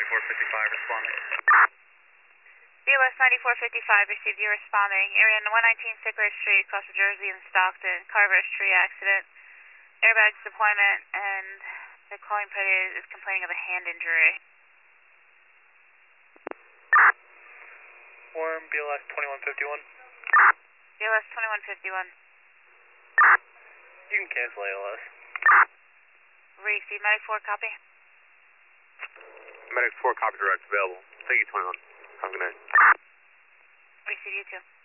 9455 responding. BLS 9455 received you responding. Area 119 Sickler Street, across the Jersey and Stockton. Carver's tree accident. Airbags deployment, and the calling party is complaining of a hand injury. Warm, BLS 2151. BLS 2151. You can cancel ALS. Receive Medic 4, copy. Medic 4, copy direct, available. Thank you, 21. Have a good night. Receive you too.